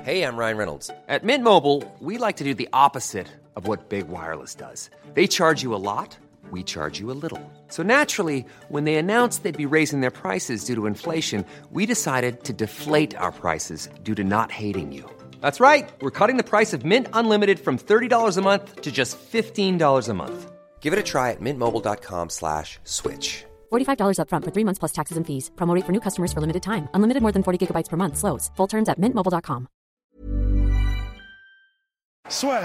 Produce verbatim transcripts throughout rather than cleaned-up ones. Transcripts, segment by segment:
Hey, I'm Ryan Reynolds. At Mint Mobile, we like to do the opposite of what Big Wireless does. They charge you a lot, we charge you a little. So naturally, when they announced they'd be raising their prices due to inflation, we decided to deflate our prices due to not hating you. That's right. We're cutting the price of Mint Unlimited from thirty dollars a month to just fifteen dollars a month. Give it a try at mintmobile.com slash switch. forty-five dollars up front for three months plus taxes and fees. Promo rate for new customers for limited time. Unlimited more than forty gigabytes per month. Slows full terms at mint mobile dot com. Soit.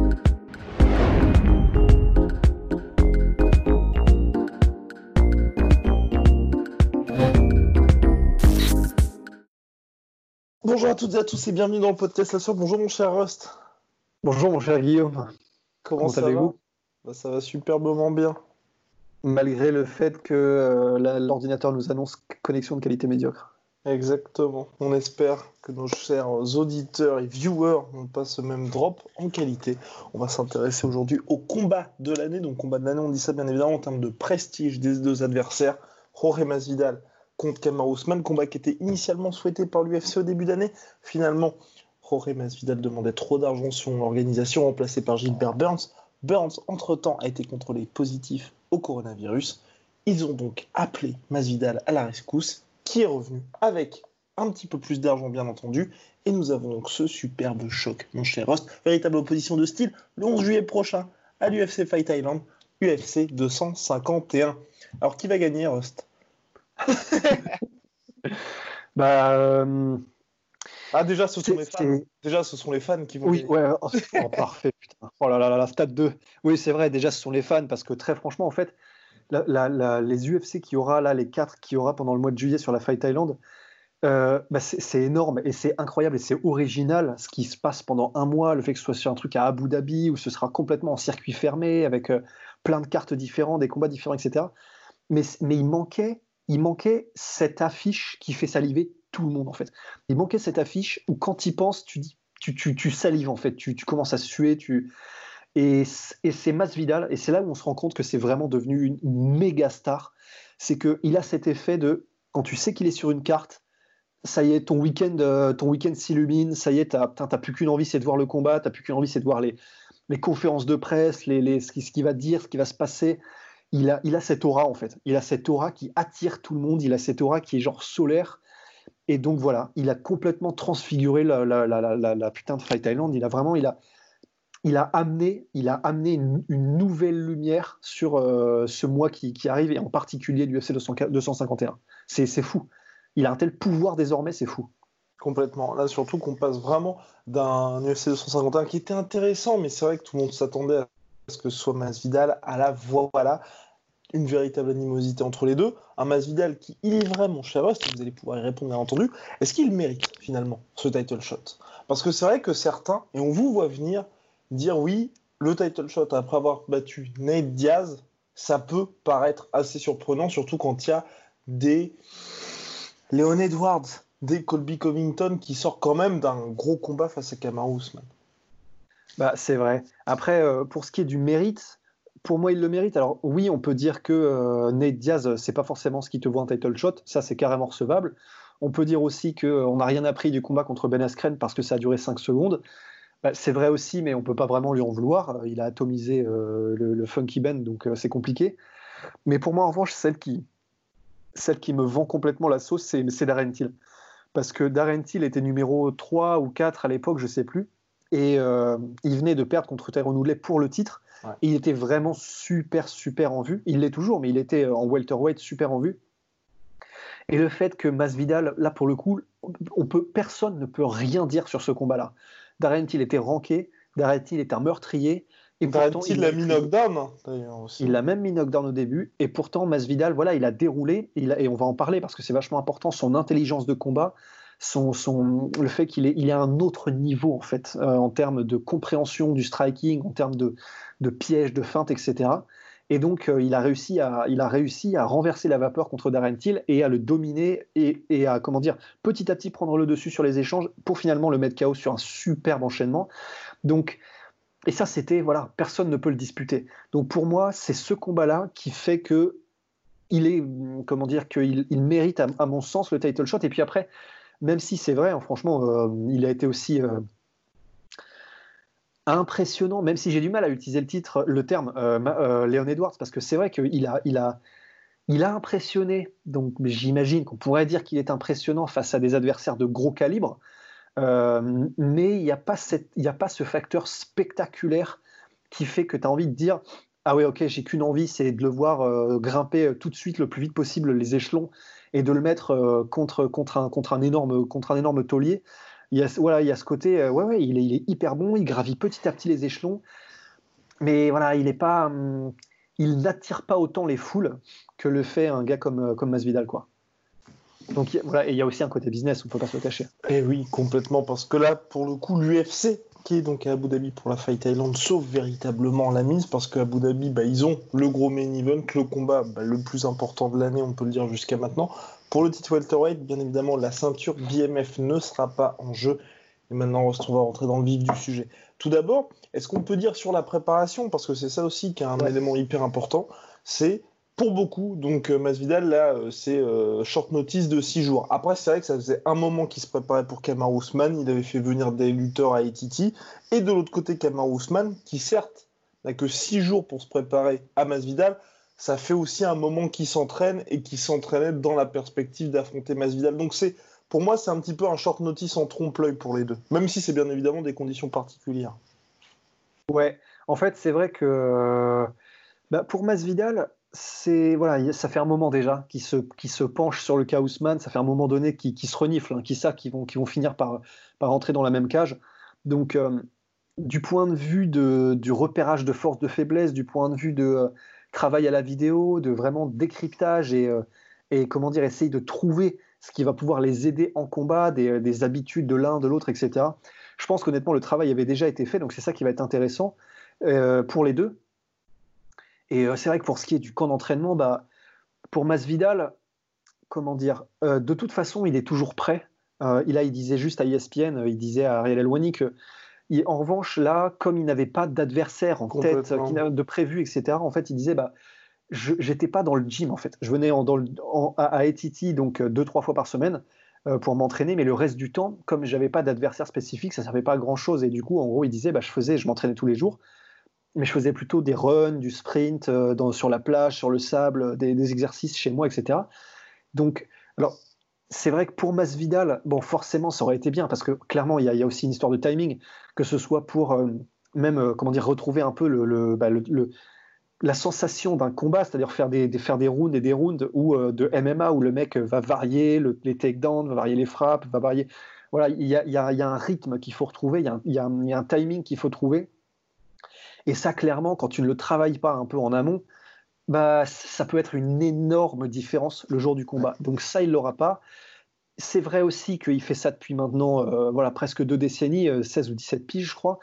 Bonjour à toutes et à tous et bienvenue dans le podcast La Soirée. Bonjour mon cher Rust. Bonjour mon cher Guillaume. Comment, Comment ça allez-vous va bah, Ça va superbement bien. Malgré le fait que euh, la, l'ordinateur nous annonce connexion de qualité médiocre. Exactement. On espère que nos chers auditeurs et viewers n'ont pas ce même drop en qualité. On va s'intéresser aujourd'hui au combat de l'année. Donc combat de l'année, on dit ça bien évidemment en termes de prestige des deux adversaires. Jorge Masvidal contre Kamaru Usman. Combat qui était initialement souhaité par l'U F C au début d'année. Finalement, Jorge Masvidal demandait trop d'argent sur l'organisation remplacée par Gilbert Burns. Burns, entre-temps, a été contrôlé positif au coronavirus. Ils ont donc appelé Masvidal à la rescousse, qui est revenu avec un petit peu plus d'argent, bien entendu. Et nous avons donc ce superbe choc, mon cher Rust. Véritable opposition de style, le onze juillet prochain, à l'U F C Fight Island, U F C deux cent cinquante et un. Alors, qui va gagner, Rust? Bah... Euh... Ah, déjà, ce sont c'est, les fans. c'est... Déjà, ce sont les fans qui vont Oui, gagner. ouais, oh, oh, parfait, putain. Oh là là là, la stade deux. Oui, c'est vrai, déjà, ce sont les fans, parce que très franchement, en fait, la, la, la, les U F C qu'il y aura, là, les quatre qu'il y aura pendant le mois de juillet sur la Fight Island, euh, bah, c'est, c'est énorme, et c'est incroyable, et c'est original, ce qui se passe pendant un mois, le fait que ce soit sur un truc à Abu Dhabi, où ce sera complètement en circuit fermé, avec euh, plein de cartes différentes, des combats différents, et cetera. Mais, mais il manquait, il manquait cette affiche qui fait saliver tout le monde, en fait. Il manquait cette affiche où, quand tu y penses, tu, dis, tu, tu, tu salives, en fait. Tu, tu commences à suer. Tu... Et, et c'est Masvidal, et c'est là où on se rend compte que c'est vraiment devenu une, une méga star. C'est qu'il a cet effet de, quand tu sais qu'il est sur une carte, ça y est, ton week-end, euh, ton week-end s'illumine, ça y est, t'as, t'as plus qu'une envie, c'est de voir le combat, t'as plus qu'une envie, c'est de voir les, les conférences de presse, les, les, ce, qui, ce qu'il va dire, ce qui va se passer. Il a, il a cette aura, en fait. Il a cette aura qui attire tout le monde, il a cette aura qui est genre solaire. Et donc voilà, il a complètement transfiguré la, la, la, la, la putain de Fight Island. Il a vraiment, il a, il a amené, il a amené une, une nouvelle lumière sur euh, ce mois qui, qui arrive, et en particulier l'U F C deux cent cinquante et un. C'est, c'est fou. Il a un tel pouvoir désormais, c'est fou. Complètement. Là, surtout qu'on passe vraiment d'un U F C deux cent cinquante et un qui était intéressant, mais c'est vrai que tout le monde s'attendait à ce que ce soit Masvidal à la voilà. Une véritable animosité entre les deux. Un Masvidal qui, il est vrai, mon cher Rust, vous allez pouvoir y répondre bien entendu, est-ce qu'il mérite finalement ce title shot? Parce que c'est vrai que certains, et on vous voit venir, dire oui, le title shot après avoir battu Nate Diaz, ça peut paraître assez surprenant, surtout quand il y a des Leon Edwards, des Colby Covington qui sortent quand même d'un gros combat face à Kamaru Usman. Bah, c'est vrai. Après, euh, pour ce qui est du mérite, pour moi, il le mérite. Alors oui, on peut dire que euh, Nate Diaz, c'est pas forcément ce qui te vaut un title shot. Ça, c'est carrément recevable. On peut dire aussi qu'on euh, n'a rien appris du combat contre Ben Askren parce que ça a duré cinq secondes. Bah, c'est vrai aussi, mais on peut pas vraiment lui en vouloir. Il a atomisé euh, le, le Funky Ben, donc euh, c'est compliqué. Mais pour moi, en revanche, celle qui, celle qui me vend complètement la sauce, c'est, c'est Darren Till. Parce que Darren Till était numéro trois ou quatre à l'époque, je sais plus. Et euh, il venait de perdre contre Tyrone Woodley pour le titre. Ouais. Et il était vraiment super, super en vue. Il l'est toujours, mais il était en welterweight super en vue. Et le fait que Masvidal, là pour le coup, on peut, personne ne peut rien dire sur ce combat-là. Darren Till était ranké, Darren Till est un meurtrier. Et Darren Till l'a mis knockdown, hein, d'ailleurs aussi. Il l'a même mis knockdown au début. Et pourtant, Masvidal, voilà, il a déroulé. Il a, et on va en parler parce que c'est vachement important, son intelligence de combat. Son, son, le fait qu'il est, il est à un autre niveau en fait, euh, en termes de compréhension du striking, en termes de, de pièges, de feintes, et cetera. Et donc euh, il a réussi à, il a réussi à renverser la vapeur contre Darren Till et à le dominer et, et à comment dire, petit à petit prendre le dessus sur les échanges pour finalement le mettre K O sur un superbe enchaînement. Donc et ça c'était voilà, personne ne peut le disputer. Donc pour moi c'est ce combat-là qui fait que il est comment dire qu'il il mérite à, à mon sens le title shot. Et puis après. même si c'est vrai, hein, franchement, euh, il a été aussi euh, impressionnant, même si j'ai du mal à utiliser le titre, le terme euh, euh, Leon Edwards, parce que c'est vrai qu'il a, il a, il a impressionné. Donc j'imagine qu'on pourrait dire qu'il est impressionnant face à des adversaires de gros calibre, euh, mais il n'y a pas cette, il n'y a pas ce facteur spectaculaire qui fait que tu as envie de dire ah ouais, ok, j'ai qu'une envie, c'est de le voir euh, grimper tout de suite le plus vite possible les échelons et de le mettre euh, contre, contre, un, contre, un énorme, contre un énorme taulier. Il y a, voilà, il y a ce côté, euh, ouais, ouais, il est, il est hyper bon, il gravit petit à petit les échelons, mais voilà, il est pas, hum, il n'attire pas autant les foules que le fait un gars comme, comme Masvidal, quoi. Donc voilà, et il y a aussi un côté business, on ne peut pas se le cacher. Et oui, complètement, parce que là, pour le coup, l'U F C, qui est donc à Abu Dhabi pour la Fight Island, sauve véritablement la mise, parce qu'à Abu Dhabi, bah, ils ont le gros main event, le combat bah, le plus important de l'année, on peut le dire jusqu'à maintenant. Pour le titre welterweight, bien évidemment, la ceinture B M F ne sera pas en jeu. Et maintenant, on va rentrer dans le vif du sujet. Tout d'abord, est-ce qu'on peut dire sur la préparation, parce que c'est ça aussi qui est un ouais. élément hyper important, c'est pour beaucoup, donc Masvidal, là, c'est euh, short notice de six jours. Après, c'est vrai que ça faisait un moment qu'il se préparait pour Kamaru Usman, il avait fait venir des lutteurs à A T T, et de l'autre côté, Kamaru Usman, qui certes n'a que six jours pour se préparer à Masvidal, ça fait aussi un moment qu'il s'entraîne, et qu'il s'entraînait dans la perspective d'affronter Masvidal. Donc c'est, pour moi, c'est un petit peu un short notice en trompe-l'œil pour les deux, même si c'est bien évidemment des conditions particulières. Ouais, en fait, c'est vrai que bah, pour Masvidal, c'est voilà, ça fait un moment déjà qu'il se, qu'il se penche sur le cas Ousmane, ça fait un moment donné qu'il, qu'il se renifle, hein, qu'il savent qu'ils vont, qu'ils vont finir par, par rentrer dans la même cage. Donc, euh, du point de vue de, du repérage de force, de faiblesse, du point de vue de euh, travail à la vidéo, de vraiment décryptage et, euh, et comment dire, essayer de trouver ce qui va pouvoir les aider en combat, des, des habitudes de l'un, de l'autre, et cetera. Je pense qu'honnêtement, le travail avait déjà été fait, donc c'est ça qui va être intéressant euh, pour les deux. Et euh, c'est vrai que pour ce qui est du camp d'entraînement, bah, pour Masvidal, comment dire, euh, de toute façon, il est toujours prêt. Euh, il, a, il disait juste à E S P N, il disait à Ariel Helwani que, il, en revanche, là, comme il n'avait pas d'adversaire en tête, de prévu, et cetera, en fait, il disait, bah, je n'étais pas dans le gym, en fait. Je venais en, dans le, en, à, à A T T, donc deux, trois fois par semaine, euh, pour m'entraîner, mais le reste du temps, comme je n'avais pas d'adversaire spécifique, ça ne servait pas à grand-chose. Et du coup, en gros, il disait, bah, je faisais, je m'entraînais tous les jours, mais je faisais plutôt des runs, du sprint euh, dans, sur la plage, sur le sable, des, des exercices chez moi, et cetera. Donc, alors, c'est vrai que pour Masvidal, bon, forcément, ça aurait été bien, parce que clairement, il y, y a aussi une histoire de timing, que ce soit pour euh, même, euh, comment dire, retrouver un peu le, le, bah, le, le, la sensation d'un combat, c'est-à-dire faire des, des, faire des rounds et des rounds ou euh, de M M A où le mec va varier le, les takedowns, va varier les frappes, va varier. Voilà, il y a, il y a, il y a un rythme qu'il faut retrouver, il y a un, il y a un, il y a un timing qu'il faut trouver. Et ça, clairement, quand tu ne le travailles pas un peu en amont, bah, ça peut être une énorme différence le jour du combat. Donc ça, il ne l'aura pas. C'est vrai aussi qu'il fait ça depuis maintenant euh, voilà, presque deux décennies, euh, seize ou dix-sept piges, je crois.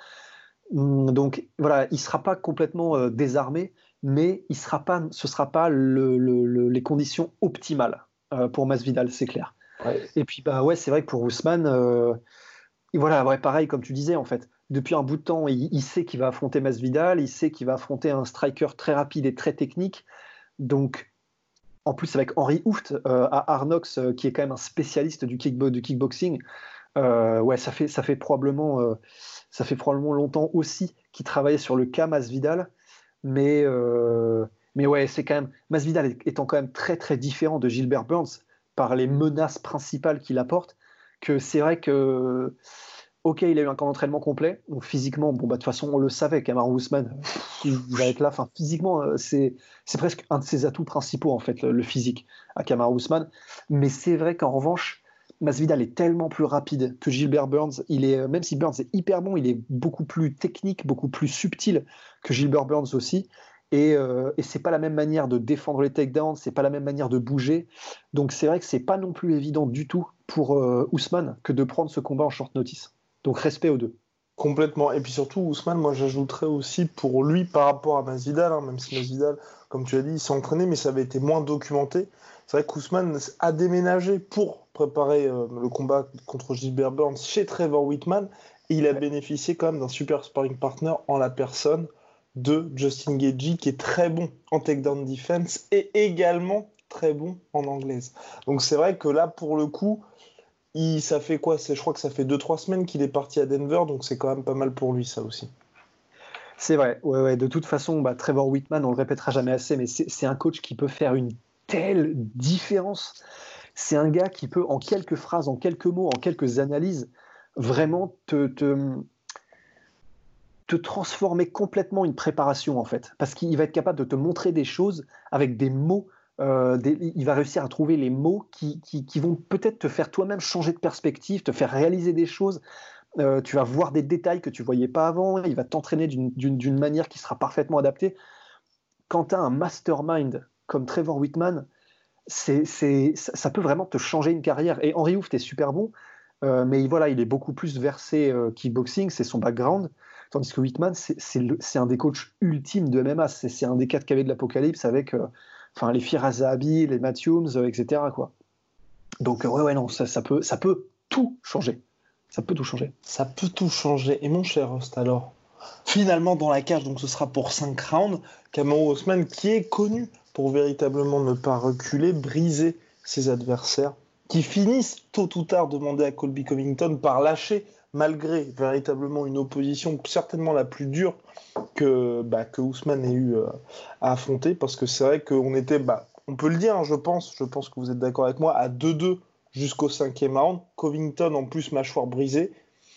Donc voilà, il ne sera pas complètement euh, désarmé, mais il sera pas, ce ne sera pas le, le, le, les conditions optimales euh, pour Masvidal, c'est clair. Ouais. Et puis, bah, ouais, c'est vrai que pour Ousmane, euh, voilà, ouais, pareil, comme tu disais, en fait, depuis un bout de temps, il, il sait qu'il va affronter Masvidal, il sait qu'il va affronter un striker très rapide et très technique. Donc, en plus, avec Henry Hooft euh, à Arnox, euh, qui est quand même un spécialiste du, kickbo- du kickboxing, euh, ouais, ça fait, ça, fait probablement, euh, ça fait probablement longtemps aussi qu'il travaillait sur le cas Masvidal. Mais, euh, mais ouais, c'est quand même. Masvidal étant quand même très, très différent de Gilbert Burns par les menaces principales qu'il apporte, que c'est vrai que. Ok, il a eu un camp d'entraînement complet, donc physiquement, bon, bah, de toute façon, on le savait, Kamaru Usman, il va être là. Enfin, physiquement, c'est, c'est presque un de ses atouts principaux, en fait, le, le physique à Kamaru Usman. Mais c'est vrai qu'en revanche, Masvidal est tellement plus rapide que Gilbert Burns. Il est, même si Burns est hyper bon, il est beaucoup plus technique, beaucoup plus subtil que Gilbert Burns aussi. Et, euh, et c'est pas la même manière de défendre les takedowns, c'est pas la même manière de bouger. Donc c'est vrai que c'est pas non plus évident du tout pour euh, Usman que de prendre ce combat en short notice. Donc respect aux deux. Complètement. Et puis surtout, Ousmane, moi j'ajouterais aussi pour lui par rapport à Masvidal, hein, même si Masvidal, comme tu as dit, il s'est entraîné, mais ça avait été moins documenté. C'est vrai qu'Ousmane a déménagé pour préparer euh, le combat contre Gilbert Burns chez Trevor Whitman, et il a ouais. bénéficié quand même d'un super sparring partner en la personne de Justin Gaethje, qui est très bon en takedown defense et également très bon en anglaise. Donc c'est vrai que là, pour le coup, il, ça fait quoi c'est, je crois que ça fait deux trois semaines qu'il est parti à Denver, donc c'est quand même pas mal pour lui, ça aussi. C'est vrai, ouais, ouais. De toute façon, bah, Trevor Whitman, on le répétera jamais assez, mais c'est, c'est un coach qui peut faire une telle différence. C'est un gars qui peut, en quelques phrases, en quelques mots, en quelques analyses, vraiment te, te, te transformer complètement une préparation, en fait. Parce qu'il va être capable de te montrer des choses avec des mots. Euh, des, il va réussir à trouver les mots qui, qui, qui vont peut-être te faire toi-même changer de perspective, te faire réaliser des choses. Euh, tu vas voir des détails que tu ne voyais pas avant, il va t'entraîner d'une, d'une, d'une manière qui sera parfaitement adaptée. Quand tu as un mastermind comme Trevor Whitman, c'est, c'est, ça, ça peut vraiment te changer une carrière. Et Henry Hooft est super bon, euh, mais voilà, il est beaucoup plus versé euh, kickboxing, c'est son background, tandis que Whitman, c'est, c'est, le, c'est un des coachs ultimes de M M A, c'est, c'est un des quatre K V de l'apocalypse avec euh, enfin, les Firas Zahabi, les Matthews, euh, et cetera quoi. Donc euh, ouais, ouais, non, ça, ça, peut, ça peut tout changer. Ça peut tout changer. Ça peut tout changer. Et mon cher Host, alors, finalement dans la cage, donc ce sera pour cinq rounds, Kamaru Usman qui est connu pour véritablement ne pas reculer, briser ses adversaires, qui finissent tôt ou tard demander à Colby Covington par lâcher, malgré véritablement une opposition certainement la plus dure que, bah, que Usman ait eu euh, à affronter, parce que c'est vrai qu'on était, bah, on peut le dire, hein, je pense, je pense que vous êtes d'accord avec moi, à deux deux jusqu'au cinquième round, Covington en plus mâchoire brisée,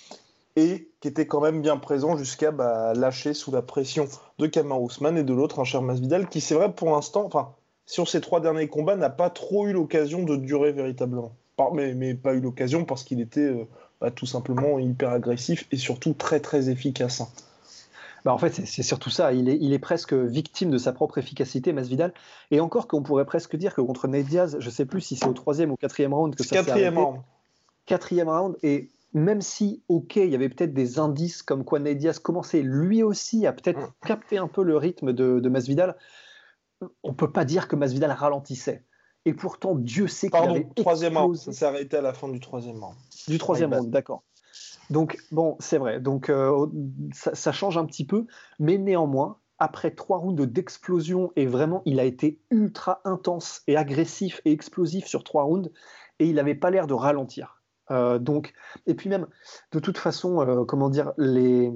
et qui était quand même bien présent jusqu'à bah, lâcher sous la pression de Kamaru Usman, et de l'autre un Cher Masvidal qui, c'est vrai, pour l'instant, enfin, sur ces trois derniers combats, n'a pas trop eu l'occasion de durer véritablement. Mais, mais pas eu l'occasion parce qu'il était euh, bah, tout simplement hyper agressif et surtout très très efficace. Hein. Bah en fait, c'est, c'est surtout ça. Il est, il est presque victime de sa propre efficacité, Masvidal. Et encore qu'on pourrait presque dire que contre Nate Diaz, je ne sais plus si c'est au troisième ou quatrième round que ça quatrième s'est arrêté. round. Quatrième round. Et même si, ok, il y avait peut-être des indices comme quoi Nate Diaz commençait lui aussi à peut-être Mm. capter un peu le rythme de, de Masvidal, on ne peut pas dire que Masvidal ralentissait. Et pourtant, Dieu sait qu'il Pardon, avait troisième round. explosé. Ça s'est arrêté à la fin du troisième round. Du troisième My bad. round, d'accord. Donc, bon, c'est vrai. Donc, euh, ça, ça change un petit peu. Mais néanmoins, après trois rounds d'explosion, et vraiment, il a été ultra intense et agressif et explosif sur trois rounds, et il n'avait pas l'air de ralentir. Euh, donc, et puis même, de toute façon, euh, comment dire, les...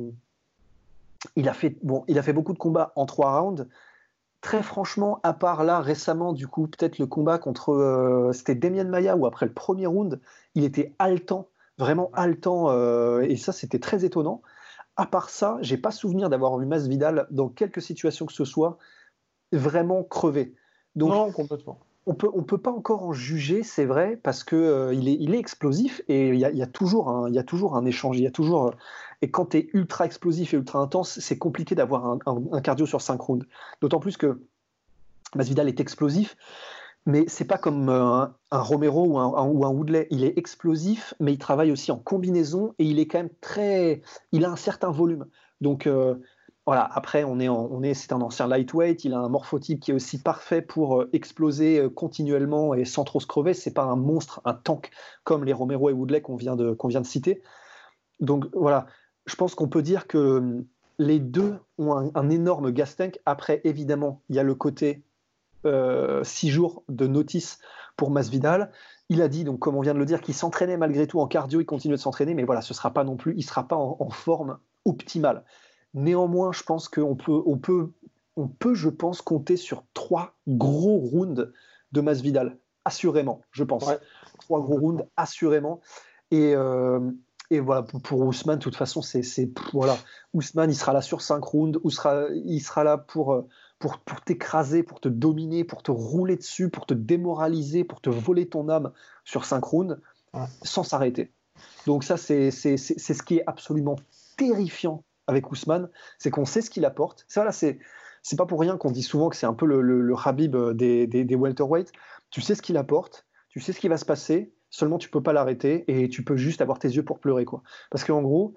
il, a fait, bon, il a fait beaucoup de combats en trois rounds. Très franchement, à part là, récemment, du coup, peut-être le combat contre... Euh, c'était Demian Maia, où après le premier round, il était haletant, vraiment haletant, euh, et ça, c'était très étonnant. À part ça, j'ai pas souvenir d'avoir vu Masvidal dans quelque situation que ce soit vraiment crevé. Donc, Non, complètement. on peut, on peut pas encore en juger, c'est vrai, parce que euh, il est, il est explosif et il y a, il y a toujours un, il y a toujours un échange. Il y a toujours, euh, et quand tu es ultra explosif et ultra intense, c'est compliqué d'avoir un, un, un cardio sur cinq rounds. D'autant plus que Masvidal est explosif, mais c'est pas comme euh, un, un Romero ou un, un, ou un Woodley. Il est explosif, mais il travaille aussi en combinaison et il est quand même très, il a un certain volume. Donc euh, voilà. Après, on est, en, on est, c'est un ancien lightweight. Il a un morphotype qui est aussi parfait pour euh, exploser euh, continuellement et sans trop se crever. C'est pas un monstre, un tank comme les Romero et Woodley qu'on vient de, qu'on vient de citer. Donc voilà. Je pense qu'on peut dire que les deux ont un, un énorme gas tank. Après, évidemment, il y a le côté Euh, six jours de notice pour Masvidal. Il a dit, donc comme on vient de le dire, qu'il s'entraînait malgré tout en cardio, il continue de s'entraîner, mais voilà, ce sera pas non plus, il sera pas en, en forme optimale. Néanmoins, je pense qu'on peut, on peut, on peut, je pense, compter sur trois gros rounds de Masvidal, assurément, je pense. Ouais. Trois gros rounds, assurément. Et, euh, et voilà, pour, pour Ousmane, de toute façon, c'est, c'est voilà, Ousmane, il sera là sur cinq rounds, ou sera, il sera là pour Pour, pour t'écraser, pour te dominer, pour te rouler dessus, pour te démoraliser, pour te voler ton âme sur cinq rounds, Ouais. sans s'arrêter. Donc ça, c'est, c'est, c'est, c'est ce qui est absolument terrifiant avec Ousmane, c'est qu'on sait ce qu'il apporte. Ça, là, c'est, c'est pas pour rien qu'on dit souvent que c'est un peu le, le, le Khabib des, des, des welterweights. Tu sais ce qu'il apporte, tu sais ce qui va se passer, seulement tu peux pas l'arrêter et tu peux juste avoir tes yeux pour pleurer, quoi. Parce qu'en gros,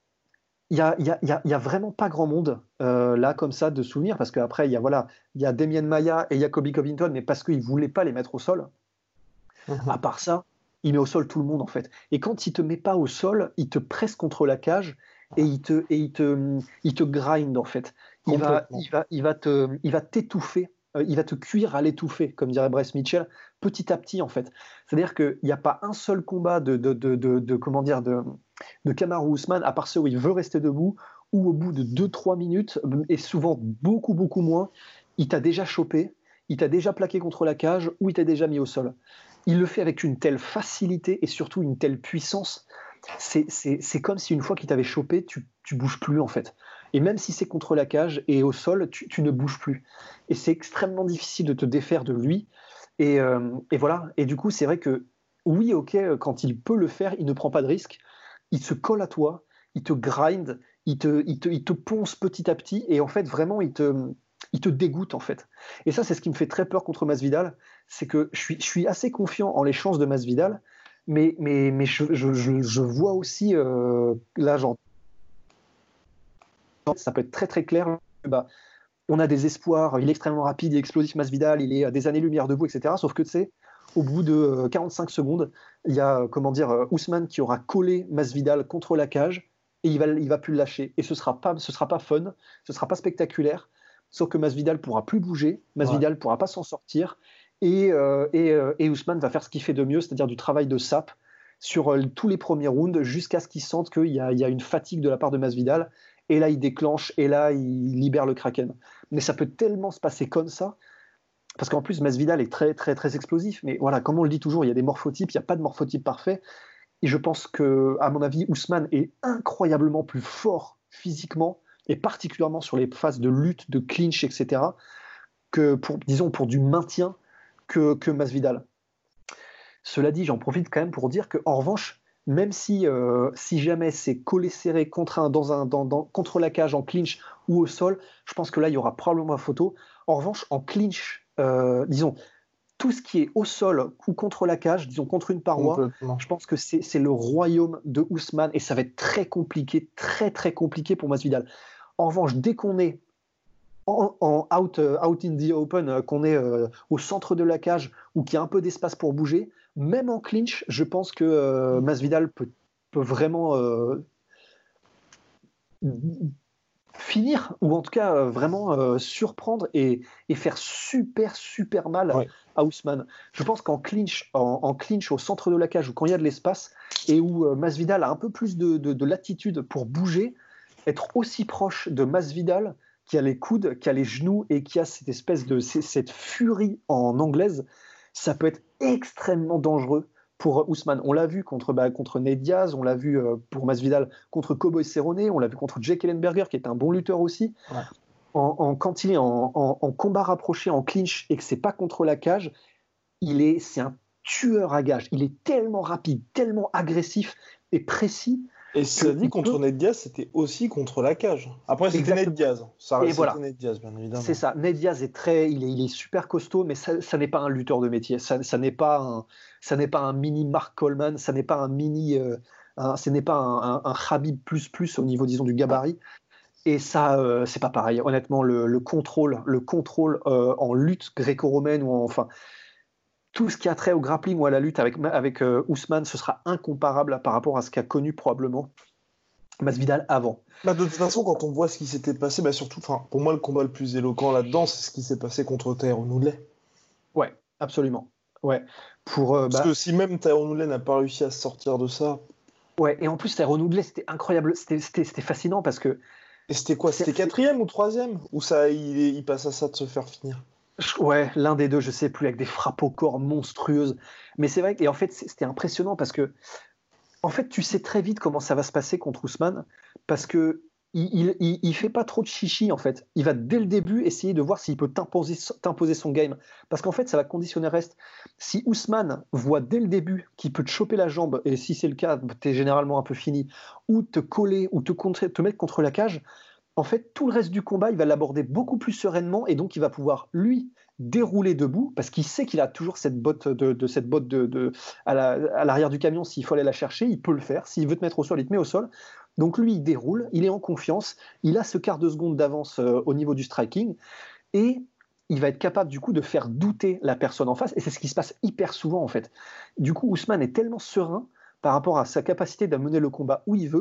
il y a, y, a, y, a, y a vraiment pas grand monde euh, là comme ça de souvenirs, parce qu'après il y a voilà, il y a Demian Maia et il y a Colby Covington, mais parce qu'ils voulaient pas les mettre au sol. Mm-hmm. À part ça, il met au sol tout le monde en fait. Et quand il te met pas au sol, il te presse contre la cage et il te et il te il te grind en fait. Il va il va il va te il va t'étouffer euh, il va te cuire à l'étouffer, comme dirait Bryce Mitchell, petit à petit en fait. C'est-à-dire qu'il n'y a pas un seul combat de, de, de, de, de comment dire, de, de Kamaru Usman, à part ceux où il veut rester debout, où au bout de deux trois minutes, et souvent beaucoup, beaucoup moins, il t'a déjà chopé, il t'a déjà plaqué contre la cage, ou il t'a déjà mis au sol. Il le fait avec une telle facilité et surtout une telle puissance. C'est, c'est, c'est comme si une fois qu'il t'avait chopé, tu, tu bouges plus en fait. Et même si c'est contre la cage et au sol, tu, tu ne bouges plus. Et c'est extrêmement difficile de te défaire de lui. Et, euh, et voilà. Et du coup, c'est vrai que oui, ok, quand il peut le faire, il ne prend pas de risque. Il se colle à toi, il te grind, il te, il te, il te ponce petit à petit. Et en fait, vraiment, il te, il te dégoûte en fait. Et ça, c'est ce qui me fait très peur contre Masvidal. C'est que je suis, je suis assez confiant en les chances de Masvidal. Mais, mais, mais je, je, je, je vois aussi, euh, là, genre, ça peut être très très clair. Bah, on a des espoirs, il est extrêmement rapide, il est explosif, Masvidal, il est à des années-lumière debout, et cetera. Sauf que tu sais, au bout de quarante-cinq secondes, il y a, comment dire, Ousmane qui aura collé Masvidal contre la cage et il va, il va plus le lâcher. Et ce sera pas, ce sera pas fun, ce sera pas spectaculaire. Sauf que Masvidal pourra plus bouger, Masvidal ouais. pourra pas s'en sortir. Et, euh, et, euh, et Ousmane va faire ce qu'il fait de mieux, c'est-à-dire du travail de sape sur euh, tous les premiers rounds jusqu'à ce qu'il sente qu'il y a, il y a une fatigue de la part de Masvidal. Et là, il déclenche, et là, il libère le Kraken. Mais ça peut tellement se passer comme ça, parce qu'en plus, Masvidal est très, très, très explosif. Mais voilà, comme on le dit toujours, il y a des morphotypes, il n'y a pas de morphotype parfait. Et je pense que, à mon avis, Ousmane est incroyablement plus fort physiquement, et particulièrement sur les phases de lutte, de clinch, et cetera, que pour, disons, pour du maintien que, que Masvidal. Cela dit, j'en profite quand même pour dire qu'en revanche, même si, euh, si jamais c'est collé serré contre, un, dans un, dans, dans, contre la cage en clinch ou au sol, je pense que là, il y aura probablement la photo. En revanche, en clinch, euh, disons, tout ce qui est au sol ou contre la cage, disons contre une paroi, je pense que c'est, c'est le royaume de Ousmane et ça va être très compliqué, très très compliqué pour Masvidal. En revanche, dès qu'on est en, en out, uh, out in the open, euh, qu'on est euh, au centre de la cage ou qu'il y a un peu d'espace pour bouger, même en clinch, je pense que euh, Masvidal peut, peut vraiment euh, finir, ou en tout cas euh, vraiment euh, surprendre et, et faire super super mal ouais. à Ousmane. Je pense qu'en clinch, en, en clinch au centre de la cage, ou quand il y a de l'espace, et où euh, Masvidal a un peu plus de, de, de latitude pour bouger, être aussi proche de Masvidal, qui a les coudes, qui a les genoux, et qui a cette espèce de cette furie en anglaise, ça peut être extrêmement dangereux pour Ousmane. On l'a vu contre, bah, contre Nate Diaz, on l'a vu euh, pour Masvidal contre Cowboy Cerrone, on l'a vu contre Jake Ellenberger, qui est un bon lutteur aussi. Ouais. En, en, quand il est en, en, en combat rapproché, en clinch, et que c'est pas contre la cage, il est, c'est un tueur à gages. Il est tellement rapide, tellement agressif et précis. Et ça dit, contre peut... Nate Diaz, c'était aussi contre la cage. Après, c'était Exactement. Nate Diaz. Ça reste voilà. Nate Diaz, bien évidemment. C'est ça. Nate Diaz est très, il est, il est super costaud, mais ça, ça n'est pas un lutteur de métier. Ça, ça n'est pas un, ça n'est pas un mini Mark Coleman. Ça n'est pas un mini, euh, un, ce n'est pas un, un, un Khabib plus plus au niveau, disons, du gabarit. Et ça, euh, c'est pas pareil. Honnêtement, le, le contrôle, le contrôle euh, en lutte gréco-romaine ou en, enfin. Tout ce qui a trait au grappling ou à la lutte avec, avec euh, Ousmane, ce sera incomparable par rapport à ce qu'a connu probablement Masvidal avant. Bah de toute façon, quand on voit ce qui s'était passé, bah surtout, pour moi, le combat le plus éloquent là-dedans, c'est ce qui s'est passé contre Tyron Woodley. Ouais, absolument. Ouais. Pour, euh, Parce bah... que si même Tyron Woodley n'a pas réussi à se sortir de ça... Ouais, et en plus, Tyron Woodley, c'était incroyable, c'était, c'était, c'était fascinant parce que... Et c'était quoi ? C'était quatrième ou troisième ? Ou ça, il, il passe à ça de se faire finir ? Ouais, l'un des deux, je sais plus, avec des frappes au corps monstrueuses. Mais c'est vrai que, et en fait, c'était impressionnant parce que, en fait, tu sais très vite comment ça va se passer contre Ousmane parce que il, il, il fait pas trop de chichi en fait. Il va dès le début essayer de voir s'il peut t'imposer, t'imposer son game parce qu'en fait, ça va conditionner le reste. Si Ousmane voit dès le début qu'il peut te choper la jambe et si c'est le cas, t'es généralement un peu fini, ou te coller ou te, te mettre contre la cage. En fait, tout le reste du combat, il va l'aborder beaucoup plus sereinement et donc il va pouvoir, lui, dérouler debout parce qu'il sait qu'il a toujours cette botte, de, de, cette botte de, de, à, la, à l'arrière du camion. S'il faut aller la chercher, il peut le faire. S'il veut te mettre au sol, il te met au sol. Donc lui, il déroule, il est en confiance, il a ce quart de seconde d'avance euh, au niveau du striking et il va être capable du coup de faire douter la personne en face et c'est ce qui se passe hyper souvent en fait. Du coup, Ousmane est tellement serein par rapport à sa capacité d'amener le combat où il veut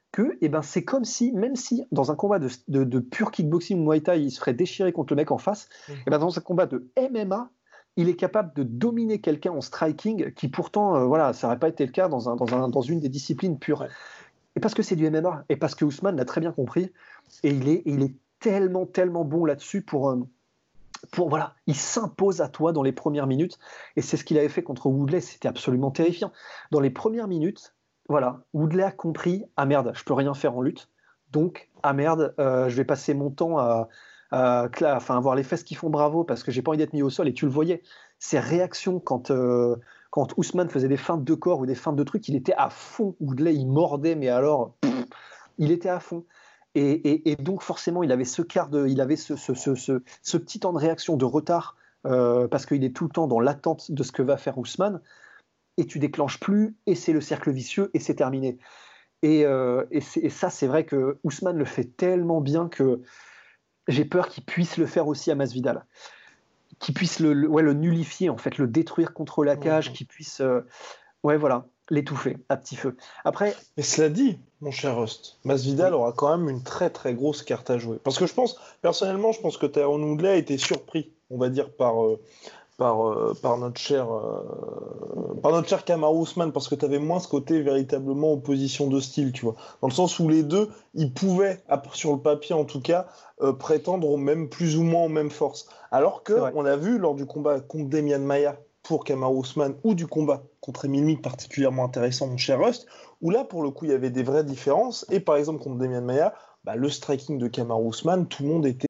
que eh ben, c'est comme si, même si dans un combat de, de, de pur kickboxing ou Muay Thai, il se ferait déchirer contre le mec en face, mmh. eh ben, dans un combat de M M A, il est capable de dominer quelqu'un en striking qui pourtant, euh, voilà, ça n'aurait pas été le cas dans, un, dans, un, dans une des disciplines pures. Ouais. Et parce que c'est du M M A, et parce que Ousmane l'a très bien compris, et il est, il est tellement, tellement bon là-dessus pour... Euh, Pour, voilà, il s'impose à toi dans les premières minutes, et c'est ce qu'il avait fait contre Woodley, c'était absolument terrifiant. Dans les premières minutes, voilà, Woodley a compris, ah merde, je peux rien faire en lutte, donc ah merde, euh, je vais passer mon temps à, à, à, enfin, à voir les fesses qui font bravo parce que j'ai pas envie d'être mis au sol, et tu le voyais, ses réactions quand, euh, quand Ousmane faisait des feintes de corps ou des feintes de trucs, il était à fond. Woodley, il mordait, mais alors, pff, il était à fond. Et, et, et donc forcément, il avait ce quart de, il avait ce, ce, ce, ce, ce petit temps de réaction, de retard, euh, parce qu'il est tout le temps dans l'attente de ce que va faire Ousmane, et tu déclenches plus, et c'est le cercle vicieux, et c'est terminé. Et, euh, et, c'est, et ça, c'est vrai que Ousmane le fait tellement bien que j'ai peur qu'il puisse le faire aussi à Masvidal, qu'il puisse le, le, ouais, le nullifier, en fait, le détruire contre la cage, mmh. qu'il puisse, euh, ouais, voilà. l'étouffer à petit feu. Après, mais cela dit, mon cher Rust, Masvidal oui. aura quand même une très très grosse carte à jouer. Parce que je pense, personnellement, je pense que Tyron Woodley a été surpris, on va dire, par, euh, par, euh, par notre cher euh, par notre cher Kamaru Usman, parce que tu avais moins ce côté véritablement opposition de style, tu vois. Dans le sens où les deux, ils pouvaient, sur le papier en tout cas, euh, prétendre au même, plus ou moins aux mêmes forces. Alors qu'on a vu lors du combat contre Demian Maia, pour Kamaru Usman, ou du combat contre Emil Meek particulièrement intéressant, mon cher Rust, où là, pour le coup, il y avait des vraies différences. Et par exemple, contre Demian Maia, bah, le striking de Kamaru Usman, tout le monde était...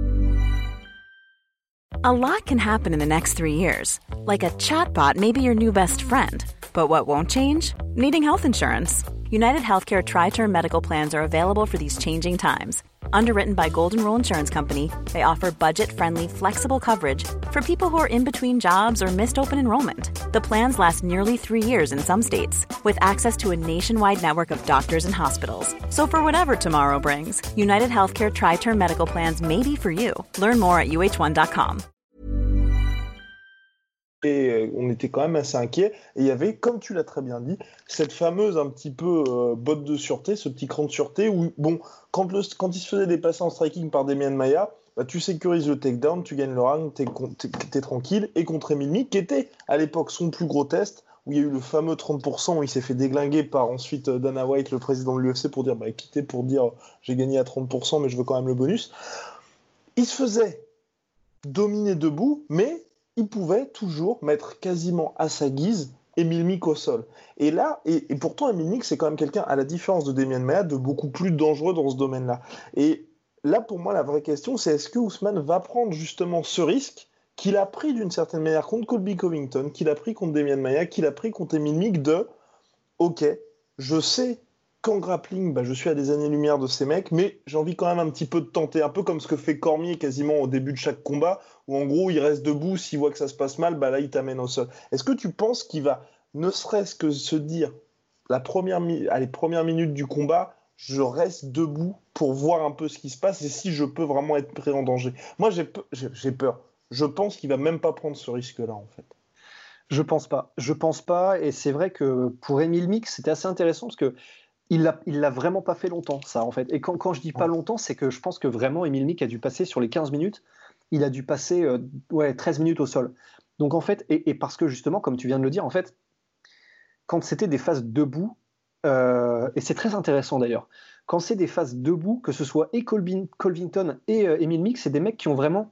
A lot can happen in the next three years. Like a chatbot may be your new best friend. But what won't change? Needing health insurance. United Healthcare Tri-Term Medical Plans are available for these changing times. Underwritten by Golden Rule Insurance Company, they offer budget-friendly, flexible coverage for people who are in between jobs or missed open enrollment. The plans last nearly three years in some states, with access to a nationwide network of doctors and hospitals. So for whatever tomorrow brings, United Healthcare Tri-Term Medical Plans may be for you. Learn more at U H one dot com. Et on était quand même assez inquiets. Et il y avait, comme tu l'as très bien dit, cette fameuse un petit peu euh, botte de sûreté, ce petit cran de sûreté où, bon, quand, le, quand il se faisait dépasser en striking par Demian Maia, bah, tu sécurises le takedown, tu gagnes le round, t'es, t'es, t'es tranquille. Et contre Emil Meek, qui était à l'époque son plus gros test, où il y a eu le fameux trente pour cent où il s'est fait déglinguer par ensuite Dana White, le président de l'U F C, pour dire, bah, quitter pour dire j'ai gagné à trente pour cent, mais je veux quand même le bonus. Il se faisait dominer debout, mais il pouvait toujours mettre quasiment à sa guise Emil Meek au sol. Et là, et, et pourtant Emil Meek, c'est quand même quelqu'un, à la différence de Demian Maia, de beaucoup plus dangereux dans ce domaine-là. Et là, pour moi, la vraie question, c'est est-ce que Ousmane va prendre justement ce risque qu'il a pris d'une certaine manière contre Colby Covington, qu'il a pris contre Demian Maia, qu'il a pris contre Emil Meek, de « Ok, je sais qu'en grappling, bah, je suis à des années-lumière de ces mecs, mais j'ai envie quand même un petit peu de tenter, un peu comme ce que fait Cormier quasiment au début de chaque combat, où en gros, il reste debout, s'il voit que ça se passe mal, bah là, il t'amène au sol. » Est-ce que tu penses qu'il va, ne serait-ce que se dire, la première mi- à les premières minutes du combat, je reste debout pour voir un peu ce qui se passe et si je peux vraiment être pris en danger? Moi, j'ai, pe- j'ai, j'ai peur. Je pense qu'il va même pas prendre ce risque-là, en fait. Je pense pas. Je pense pas, et c'est vrai que pour Emil Meek, c'était assez intéressant parce que il l'a, il l'a vraiment pas fait longtemps, ça, en fait. Et quand, quand je dis pas longtemps, c'est que je pense que vraiment Emil Meek a dû passer sur les quinze minutes, il a dû passer euh, ouais, treize minutes au sol. Donc en fait, et, et parce que justement, comme tu viens de le dire, en fait, quand c'était des phases debout, euh, et c'est très intéressant d'ailleurs, quand c'est des phases debout, que ce soit et Colby Covington et euh, Emil Meek, c'est des mecs qui ont vraiment,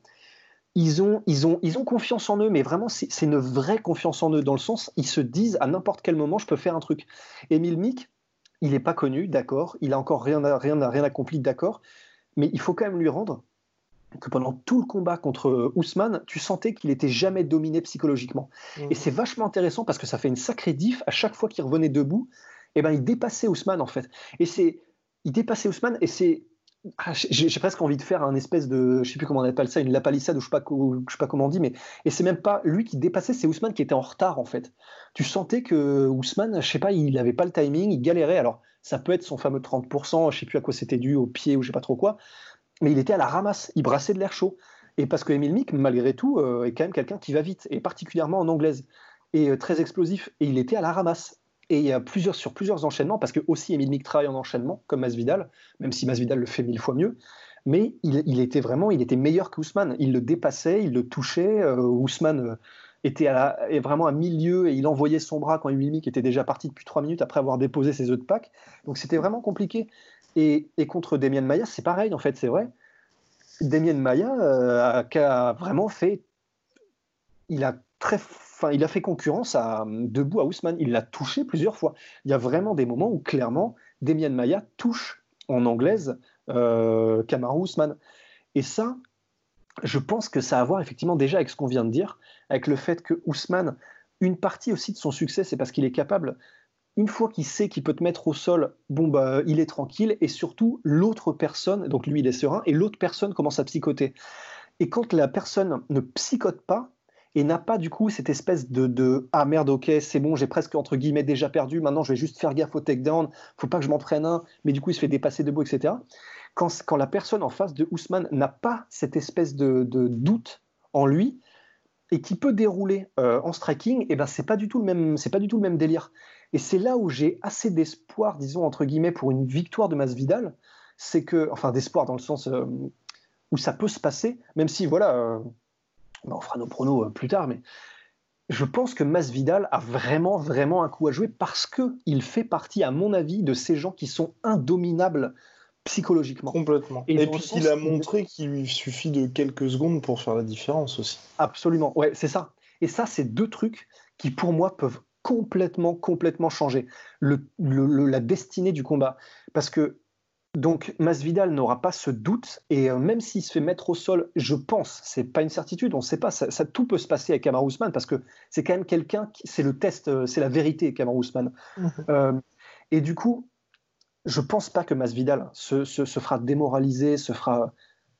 ils ont, ils ont, ils ont confiance en eux, mais vraiment c'est, c'est une vraie confiance en eux, dans le sens, ils se disent à n'importe quel moment, je peux faire un truc. Emil Meek, il n'est pas connu, d'accord, il a encore rien, rien, rien accompli, d'accord, mais il faut quand même lui rendre que pendant tout le combat contre Ousmane, tu sentais qu'il n'était jamais dominé psychologiquement. Mmh. Et c'est vachement intéressant parce que ça fait une sacrée diff. À chaque fois qu'il revenait debout, eh ben, il dépassait Ousmane, en fait. Et c'est, il dépassait Ousmane, et c'est, ah, j'ai, j'ai presque envie de faire un espèce de, je sais plus comment on appelle ça, une lapalissade, ou je sais pas, je sais pas comment on dit, mais, et c'est même pas lui qui dépassait, c'est Ousmane qui était en retard, en fait. Tu sentais que Ousmane, je sais pas, il avait pas le timing, il galérait. Alors, ça peut être son fameux trente pour cent, je sais plus à quoi c'était dû, au pied ou je sais pas trop quoi, mais il était à la ramasse, il brassait de l'air chaud. Et parce que Emil Meek, malgré tout, euh, est quand même quelqu'un qui va vite, et particulièrement en anglaise, et euh, très explosif, et il était à la ramasse. Et il y a plusieurs, sur plusieurs enchaînements, parce que aussi Emile Mick travaille en enchaînement, comme Masvidal, même si Masvidal le fait mille fois mieux. Mais il, il était vraiment il était meilleur qu'Ousmane. Il le dépassait, il le touchait. Euh, Ousmane euh, était à la, est vraiment à milieu et il envoyait son bras quand Emile Mick était déjà parti depuis trois minutes après avoir déposé ses œufs de Pâques. Donc c'était vraiment compliqué. Et, et contre Demian Maia, c'est pareil, en fait, c'est vrai. Demian Maia euh, a, a vraiment fait. Il a très. Enfin, il a fait concurrence à, debout à Ousmane. Il l'a touché plusieurs fois. Il y a vraiment des moments où, clairement, Demian Maia touche en anglaise euh, Kamaru Usman. Et ça, je pense que ça a à voir effectivement déjà avec ce qu'on vient de dire, avec le fait que Usman, une partie aussi de son succès, c'est parce qu'il est capable, une fois qu'il sait qu'il peut te mettre au sol, bon, bah, il est tranquille. Et surtout, l'autre personne, donc lui, il est serein, et l'autre personne commence à psychoter. Et quand la personne ne psychote pas, et n'a pas du coup cette espèce de, de « ah merde, ok, c'est bon, j'ai presque entre guillemets déjà perdu, maintenant je vais juste faire gaffe au takedown, faut pas que je m'en prenne un », mais du coup il se fait dépasser debout, et cetera. Quand, quand la personne en face de Ousmane n'a pas cette espèce de, de doute en lui et qui peut dérouler euh, en striking, et ben c'est pas du tout le même, c'est pas du tout le même délire. Et c'est là où j'ai assez d'espoir, disons entre guillemets, pour une victoire de Masvidal, c'est que, enfin d'espoir dans le sens euh, où ça peut se passer, même si voilà. Euh, on fera nos pronos plus tard, mais je pense que Masvidal a vraiment, vraiment un coup à jouer parce qu'il fait partie, à mon avis, de ces gens qui sont indominables psychologiquement. Complètement. Et, Et puis il a montré qu'il lui suffit de quelques secondes pour faire la différence aussi. Absolument, ouais, c'est ça. Et ça, c'est deux trucs qui, pour moi, peuvent complètement, complètement changer le, le, le, la destinée du combat. Parce que donc Masvidal n'aura pas ce doute et euh, même s'il se fait mettre au sol, je pense, c'est pas une certitude, on ne sait pas, ça, ça, tout peut se passer avec Kamaru Usman parce que c'est quand même quelqu'un, qui, c'est le test, euh, c'est la vérité Kamaru Usman. Mmh. Euh, et du coup, je pense pas que Masvidal se, se, se fera démoraliser, se fera,